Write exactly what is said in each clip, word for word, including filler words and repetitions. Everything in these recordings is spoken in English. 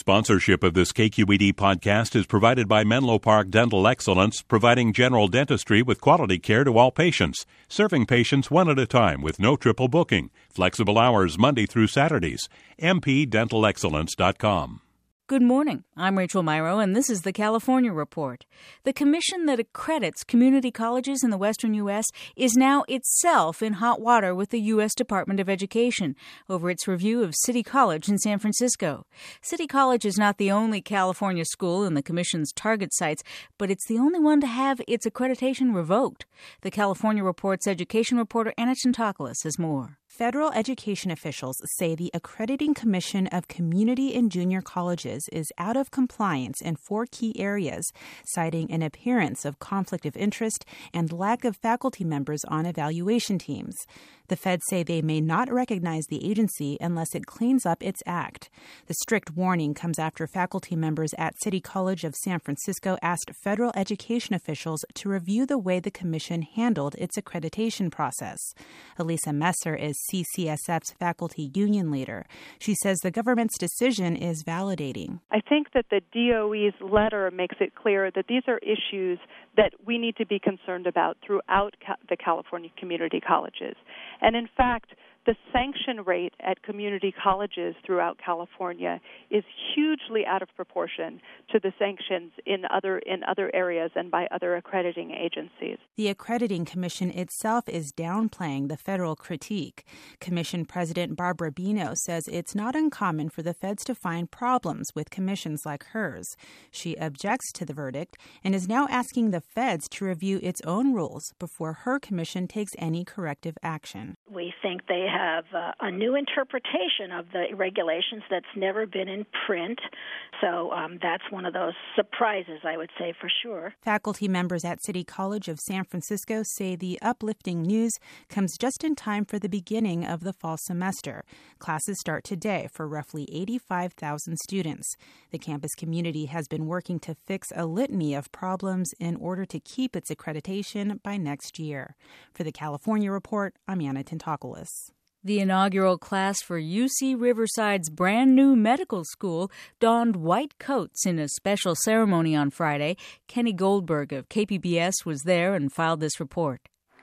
Sponsorship of this K Q E D podcast is provided by Menlo Park Dental Excellence, providing general dentistry with quality care to all patients, serving patients one at a time with no triple booking, flexible hours Monday through Saturdays. m p dental excellence dot com. Good morning. I'm Rachel Myro, and this is the California Report. The commission that accredits community colleges in the western U S is now itself in hot water with the U S Department of Education over its review of City College in San Francisco. City College is not the only California school in the commission's target sites, but it's the only one to have its accreditation revoked. The California Report's education reporter Anna Chantakalis has more. Federal education officials say the Accrediting Commission of Community and Junior Colleges is out of compliance in four key areas, citing an appearance of conflict of interest and lack of faculty members on evaluation teams. The feds say they may not recognize the agency unless it cleans up its act. The strict warning comes after faculty members at City College of San Francisco asked federal education officials to review the way the commission handled its accreditation process. Elisa Messer is C C S F's faculty union leader. She says the government's decision is validating. I think that the D O E's letter makes it clear that these are issues that we need to be concerned about throughout ca- the California community colleges. And in fact, the sanction rate at community colleges throughout California is hugely out of proportion to the sanctions in other in other areas and by other accrediting agencies. The Accrediting Commission itself is downplaying the federal critique. Commission President Barbara Bino says it's not uncommon for the feds to find problems with commissions like hers. She objects to the verdict and is now asking the feds to review its own rules before her commission takes any corrective action. We think they have uh, a new interpretation of the regulations that's never been in print. So um, that's one of those surprises, I would say, for sure. Faculty members at City College of San Francisco say the uplifting news comes just in time for the beginning of the fall semester. Classes start today for roughly eighty-five thousand students. The campus community has been working to fix a litany of problems in order to keep its accreditation by next year. For the California Report, I'm Anna Chantakalis. The inaugural class for U C Riverside's brand new medical school donned white coats in a special ceremony on Friday. Kenny Goldberg of K P B S was there and filed this report.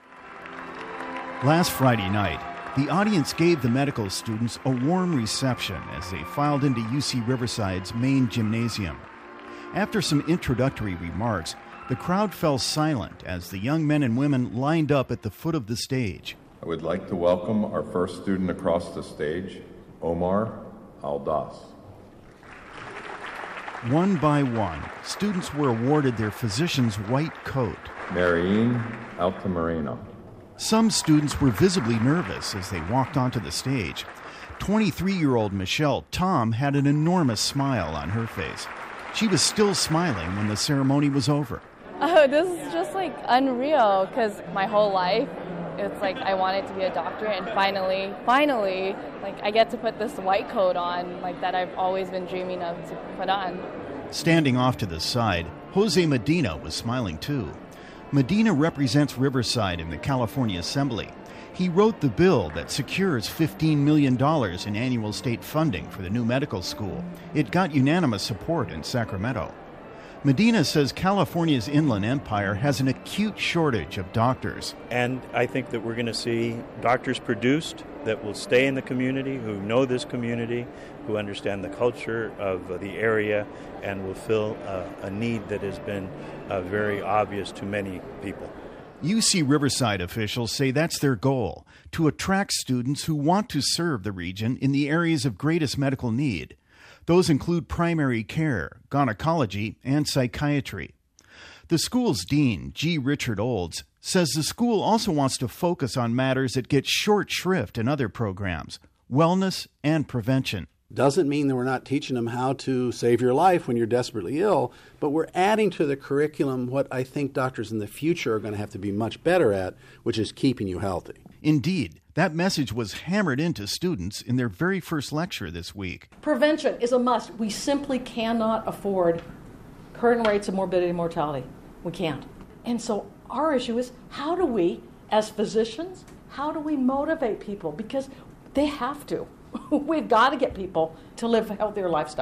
Last Friday night, the audience gave the medical students a warm reception as they filed into U C Riverside's main gymnasium. After some introductory remarks, the crowd fell silent as the young men and women lined up at the foot of the stage. I would like to welcome our first student across the stage, Omar Aldas. One by one, students were awarded their physician's white coat. Marieen Altamirano. Some students were visibly nervous as they walked onto the stage. twenty-three-year-old Michelle Tom had an enormous smile on her face. She was still smiling when the ceremony was over. Oh, this is just like unreal because my whole life, it's like I wanted to be a doctor, and finally, finally, like I get to put this white coat on, like that I've always been dreaming of to put on. Standing off to the side, Jose Medina was smiling too. Medina represents Riverside in the California Assembly. He wrote the bill that secures fifteen million dollars in annual state funding for the new medical school. It got unanimous support in Sacramento. Medina says California's Inland Empire has an acute shortage of doctors. And I think that we're going to see doctors produced that will stay in the community, who know this community, who understand the culture of the area, and will fill uh, a need that has been uh, very obvious to many people. U C Riverside officials say that's their goal, to attract students who want to serve the region in the areas of greatest medical need. Those include primary care, gynecology, and psychiatry. The school's dean, G. Richard Olds, says the school also wants to focus on matters that get short shrift in other programs, wellness and prevention. Doesn't mean that we're not teaching them how to save your life when you're desperately ill, but we're adding to the curriculum what I think doctors in the future are going to have to be much better at, which is keeping you healthy. Indeed, that message was hammered into students in their very first lecture this week. Prevention is a must. We simply cannot afford current rates of morbidity and mortality. We can't. And so our issue is, how do we, as physicians, how do we motivate people? Because they have to. We've got to get people to live healthier lifestyles.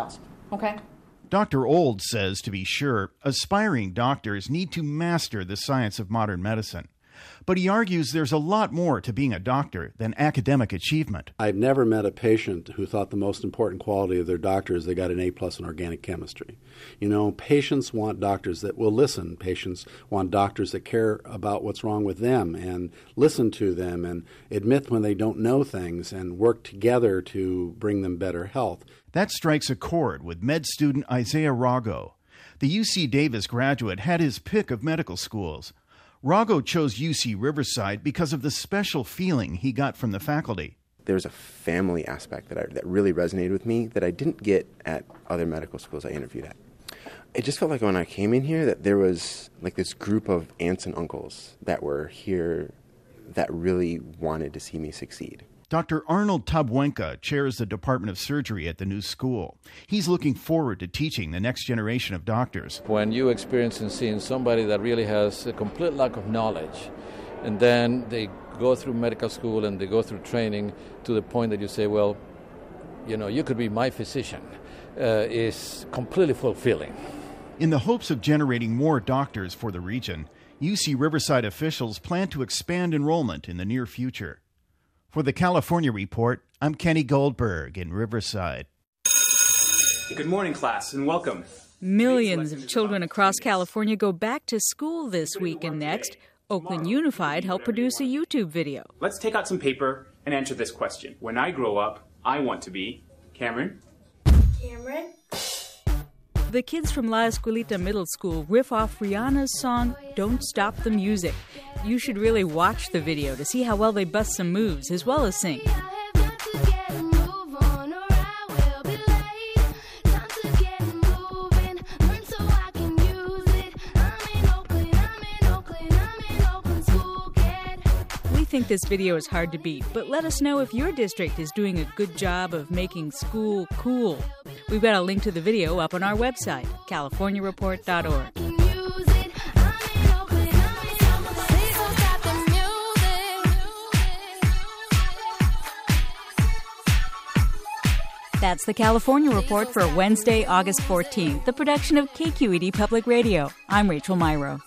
Okay? Doctor Old says, to be sure, aspiring doctors need to master the science of modern medicine. But he argues there's a lot more to being a doctor than academic achievement. I've never met a patient who thought the most important quality of their doctor is they got an A plus in organic chemistry. You know, patients want doctors that will listen. Patients want doctors that care about what's wrong with them and listen to them and admit when they don't know things and work together to bring them better health. That strikes a chord with med student Isaiah Rago. The U C Davis graduate had his pick of medical schools. Rago chose U C Riverside because of the special feeling he got from the faculty. There's a family aspect that I, that really resonated with me that I didn't get at other medical schools I interviewed at. It just felt like when I came in here that there was like this group of aunts and uncles that were here that really wanted to see me succeed. Doctor Arnold Tabwenka chairs the Department of Surgery at the new school. He's looking forward to teaching the next generation of doctors. When you experience and seeing somebody that really has a complete lack of knowledge, and then they go through medical school and they go through training to the point that you say, well, you know, you could be my physician, uh, is completely fulfilling. In the hopes of generating more doctors for the region, U C Riverside officials plan to expand enrollment in the near future. For the California Report, I'm Kenny Goldberg in Riverside. Good morning, class, and welcome. Millions of children across California go back to school this week and next. Oakland Unified helped produce a YouTube video. Let's take out some paper and answer this question. When I grow up, I want to be Cameron. Cameron. The kids from La Escuelita Middle School riff off Rihanna's song, Don't Stop the Music. You should really watch the video to see how well they bust some moves as well as sing. We think this video is hard to beat, but let us know if your district is doing a good job of making school cool. We've got a link to the video up on our website, california report dot org. That's the California Report for Wednesday, August fourteenth, the production of K Q E D Public Radio. I'm Rachel Myrow.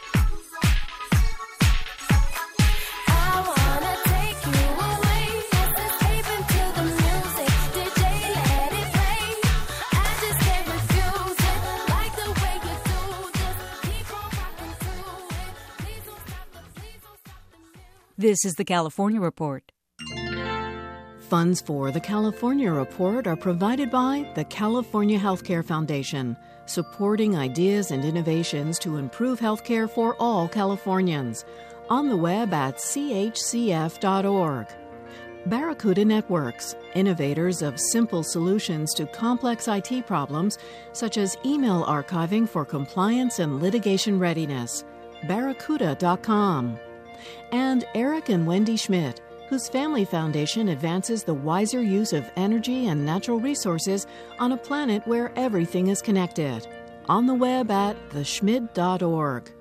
This is the California Report. Funds for the California Report are provided by the California Healthcare Foundation, supporting ideas and innovations to improve healthcare for all Californians. On the web at c h c f dot org. Barracuda Networks, innovators of simple solutions to complex I T problems, such as email archiving for compliance and litigation readiness. barracuda dot com. And Eric and Wendy Schmidt, whose family foundation advances the wiser use of energy and natural resources on a planet where everything is connected. On the web at the schmid dot org.